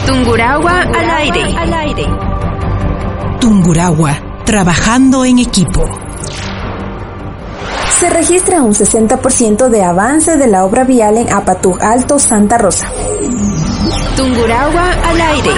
Tungurahua al aire. Tungurahua, trabajando en equipo. Se registra un 60% de avance de la obra vial en Apatug Alto, Santa Rosa. Tungurahua al aire.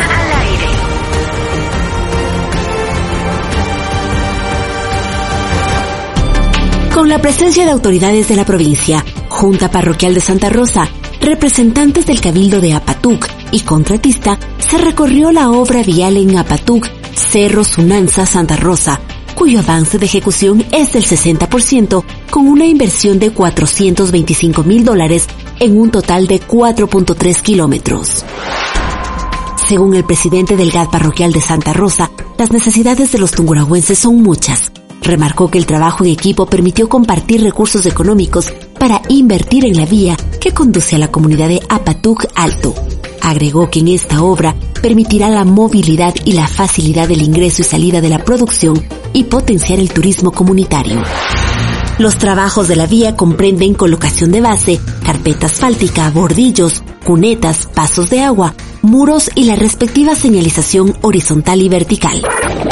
Con la presencia de autoridades de la provincia, Junta Parroquial de Santa Rosa, representantes del Cabildo de Apatug y contratista, se recorrió la obra vial en Apatug, Cerro Sunanza, Santa Rosa, cuyo avance de ejecución es del 60%, con una inversión de $425,000 en un total de 4.3 kilómetros. Según el presidente del GAD parroquial de Santa Rosa, las necesidades de los tungurahuenses son muchas. Remarcó que el trabajo en equipo permitió compartir recursos económicos para invertir en la vía que conduce a la comunidad de Apatug Alto. Agregó que en esta obra permitirá la movilidad y la facilidad del ingreso y salida de la producción y potenciar el turismo comunitario. Los trabajos de la vía comprenden colocación de base, carpeta asfáltica, bordillos, cunetas, pasos de agua, muros y la respectiva señalización horizontal y vertical.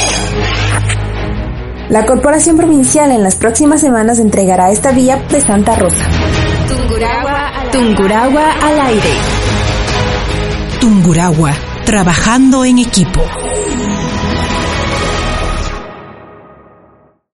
La Corporación Provincial en las próximas semanas entregará esta vía de Santa Rosa. Tungurahua al aire. Tungurahua, trabajando en equipo.